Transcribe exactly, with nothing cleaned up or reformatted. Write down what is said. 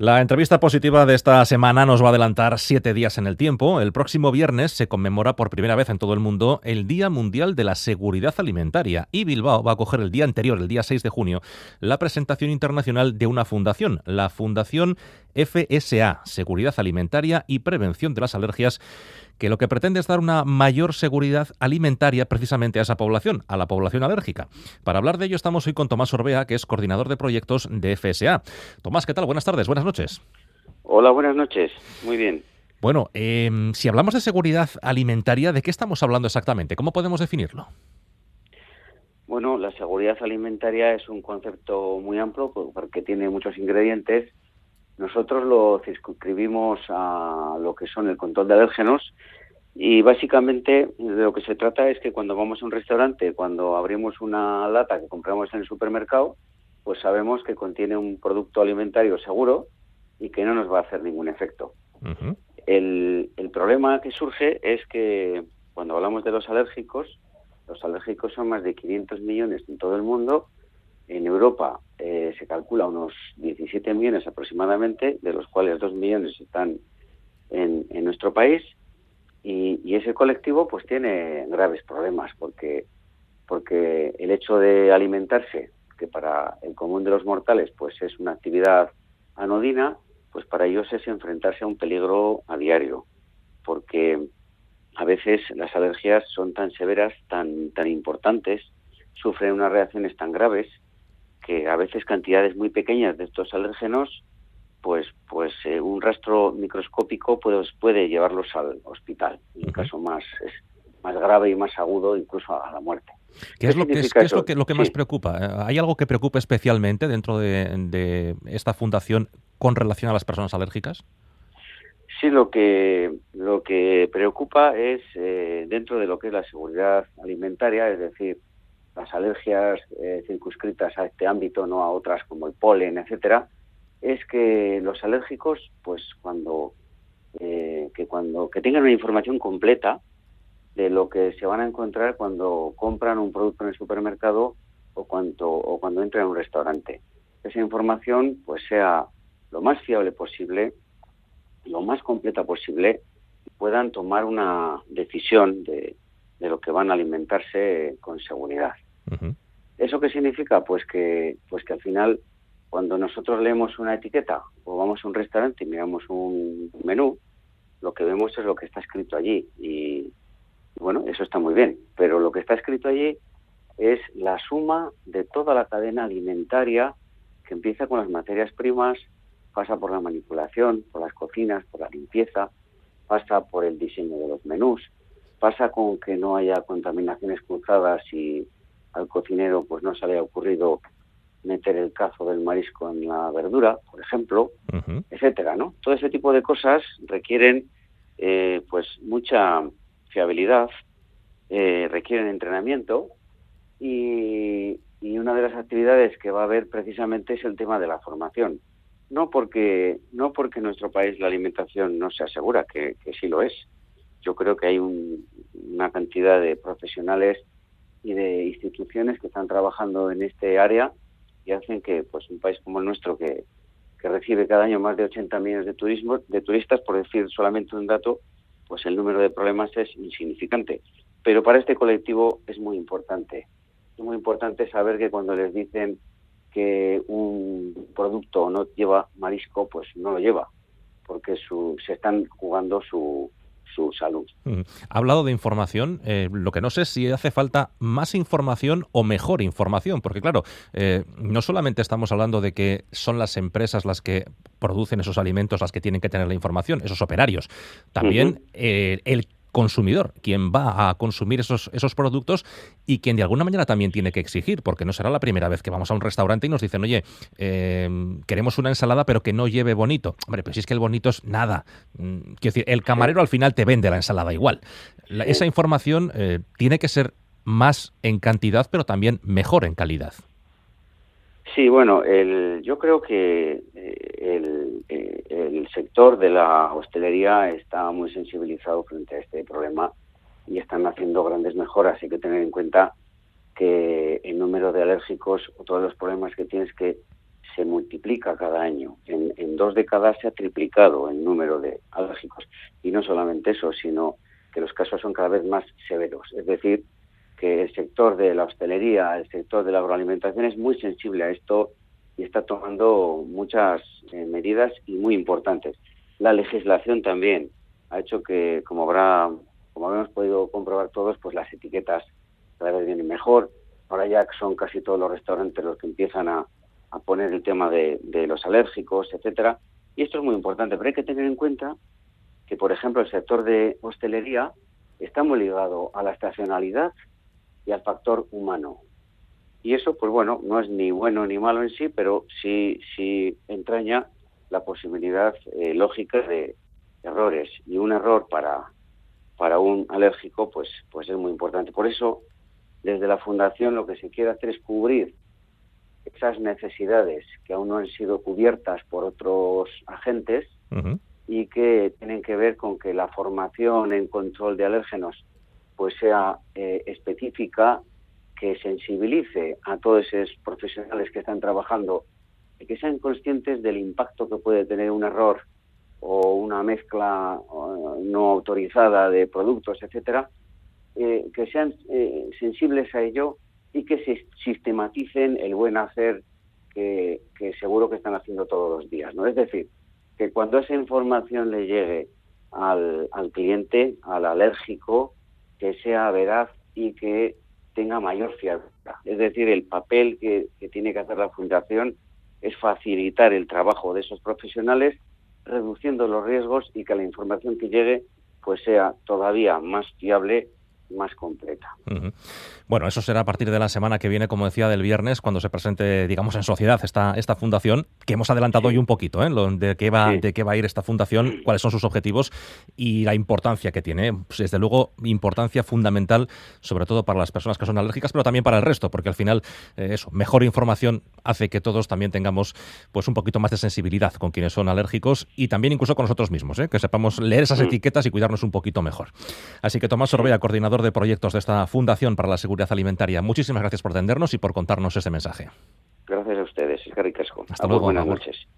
La entrevista positiva de esta semana nos va a adelantar siete días en el tiempo. El próximo viernes se conmemora por primera vez en todo el mundo el Día Mundial de la Seguridad Alimentaria y Bilbao va a acoger el día anterior, el día seis de junio, la presentación internacional de una fundación, la Fundación F S A, Seguridad Alimentaria y Prevención de las Alergias, que lo que pretende es dar una mayor seguridad alimentaria precisamente a esa población, a la población alérgica. Para hablar de ello estamos hoy con Tomás Orbea, que es coordinador de proyectos de F S A. Tomás, ¿qué tal? Buenas tardes, buenas noches. Hola, buenas noches. Muy bien. Bueno, eh, si hablamos de seguridad alimentaria, ¿de qué estamos hablando exactamente? ¿Cómo podemos definirlo? Bueno, la seguridad alimentaria es un concepto muy amplio porque tiene muchos ingredientes. Nosotros lo circunscribimos a lo que son el control de alérgenos y básicamente de lo que se trata es que cuando vamos a un restaurante, cuando abrimos una lata que compramos en el supermercado, pues sabemos que contiene un producto alimentario seguro y que no nos va a hacer ningún efecto. Uh-huh. El, el problema que surge es que cuando hablamos de los alérgicos, los alérgicos son más de quinientos millones en todo el mundo. En Europa eh, se calcula unos diecisiete millones aproximadamente, de los cuales dos millones están en, en nuestro país, y, y ese colectivo pues tiene graves problemas porque, porque el hecho de alimentarse, que para el común de los mortales pues es una actividad anodina, pues para ellos es enfrentarse a un peligro a diario, porque a veces las alergias son tan severas, tan, tan importantes, sufren unas reacciones tan graves, que a veces cantidades muy pequeñas de estos alérgenos, pues pues eh, un rastro microscópico puede, puede llevarlos al hospital, en el caso más, es más grave y más agudo, incluso a la muerte. ¿Qué, ¿Qué es lo que es, ¿qué es lo que, lo que sí. más preocupa? ¿Hay algo que preocupe especialmente dentro de, de esta fundación con relación a las personas alérgicas? Sí, lo que lo que preocupa es eh, dentro de lo que es la seguridad alimentaria, es decir, las alergias eh, circunscritas a este ámbito, no a otras como el polen, etcétera, es que los alérgicos, pues cuando eh, que cuando que tengan una información completa de lo que se van a encontrar cuando compran un producto en el supermercado o cuando o cuando entran a un restaurante. Esa información pues sea lo más fiable posible, lo más completa posible, y puedan tomar una decisión de de lo que van a alimentarse con seguridad. Uh-huh. ¿Eso qué significa? Pues que pues que al final, cuando nosotros leemos una etiqueta o vamos a un restaurante y miramos un menú, lo que vemos es lo que está escrito allí. Y, bueno, eso está muy bien, pero lo que está escrito allí es la suma de toda la cadena alimentaria que empieza con las materias primas, pasa por la manipulación, por las cocinas, por la limpieza, pasa por el diseño de los menús, pasa con que no haya contaminaciones cruzadas y al cocinero pues no se le haya ocurrido meter el cazo del marisco en la verdura, por ejemplo, uh-huh. etcétera, ¿no? Todo ese tipo de cosas requieren eh, pues mucha fiabilidad, eh, requieren entrenamiento y, y una de las actividades que va a haber precisamente es el tema de la formación. No porque no porque en nuestro país la alimentación no se asegura, que, que sí lo es. Yo creo que hay un, una cantidad de profesionales y de instituciones que están trabajando en este área y hacen que pues un país como el nuestro, que, que recibe cada año más de ochenta millones de, turismo, de turistas, por decir solamente un dato, pues el número de problemas es insignificante. Pero para este colectivo es muy importante. Es muy importante saber que cuando les dicen que un producto no lleva marisco, pues no lo lleva, porque su, se están jugando su... su salud. Ha hablado de información, eh, lo que no sé es si hace falta más información o mejor información, porque claro, eh, no solamente estamos hablando de que son las empresas las que producen esos alimentos las que tienen que tener la información, esos operarios, también uh-huh. eh, el consumidor, quien va a consumir esos, esos productos y quien de alguna manera también tiene que exigir, porque no será la primera vez que vamos a un restaurante y nos dicen, oye, eh, queremos una ensalada pero que no lleve bonito. Hombre, pues si es que el bonito es nada. Quiero decir, el camarero sí. al final te vende la ensalada igual. La, sí. Esa información eh, tiene que ser más en cantidad, pero también mejor en calidad. Sí, bueno, el, yo creo que el, el sector de la hostelería está muy sensibilizado frente a este problema y están haciendo grandes mejoras. Hay que tener en cuenta que el número de alérgicos o todos los problemas que tienes que se multiplica cada año. En, en dos décadas se ha triplicado el número de alérgicos. Y no solamente eso, sino que los casos son cada vez más severos. Es decir, que el sector de la hostelería, el sector de la agroalimentación es muy sensible a esto y está tomando muchas eh, medidas y muy importantes. La legislación también ha hecho que, como habrá, como habremos podido comprobar todos, pues las etiquetas cada vez vienen mejor. Ahora ya son casi todos los restaurantes los que empiezan a, a poner el tema de, de los alérgicos, etcétera. Y esto es muy importante, pero hay que tener en cuenta que, por ejemplo, el sector de hostelería está muy ligado a la estacionalidad y al factor humano. Y eso, pues bueno, no es ni bueno ni malo en sí, pero sí, sí entraña la posibilidad eh, lógica de errores. Y un error para, para un alérgico, pues, pues es muy importante. Por eso, desde la Fundación lo que se quiere hacer es cubrir esas necesidades que aún no han sido cubiertas por otros agentes uh-huh. y que tienen que ver con que la formación en control de alérgenos pues sea eh, específica, que sensibilice a todos esos profesionales que están trabajando y que sean conscientes del impacto que puede tener un error o una mezcla uh, no autorizada de productos, etcétera, eh, que sean eh, sensibles a ello y que se sistematicen el buen hacer que, que seguro que están haciendo todos los días, ¿no? Es decir, que cuando esa información le llegue al, al cliente, al alérgico, que sea veraz y que tenga mayor fiabilidad. Es decir, el papel que, que tiene que hacer la Fundación es facilitar el trabajo de esos profesionales, reduciendo los riesgos y que la información que llegue pues sea todavía más fiable, más completa. Uh-huh. Bueno, eso será a partir de la semana que viene, como decía, del viernes, cuando se presente, digamos, en sociedad esta, esta fundación, que hemos adelantado sí. hoy un poquito, ¿eh? Lo, de, qué va, sí. de qué va a ir esta fundación, cuáles son sus objetivos y la importancia que tiene. Pues, desde luego, importancia fundamental, sobre todo para las personas que son alérgicas, pero también para el resto, porque al final, eh, eso, mejor información hace que todos también tengamos pues un poquito más de sensibilidad con quienes son alérgicos y también incluso con nosotros mismos, ¿eh? Que sepamos leer esas etiquetas y cuidarnos un poquito mejor. Así que Tomás Sorbella, coordinador de proyectos de esta Fundación para la Seguridad Alimentaria, muchísimas gracias por atendernos y por contarnos este mensaje. Gracias a ustedes, es que ricasco. Hasta luego. Buenas noches.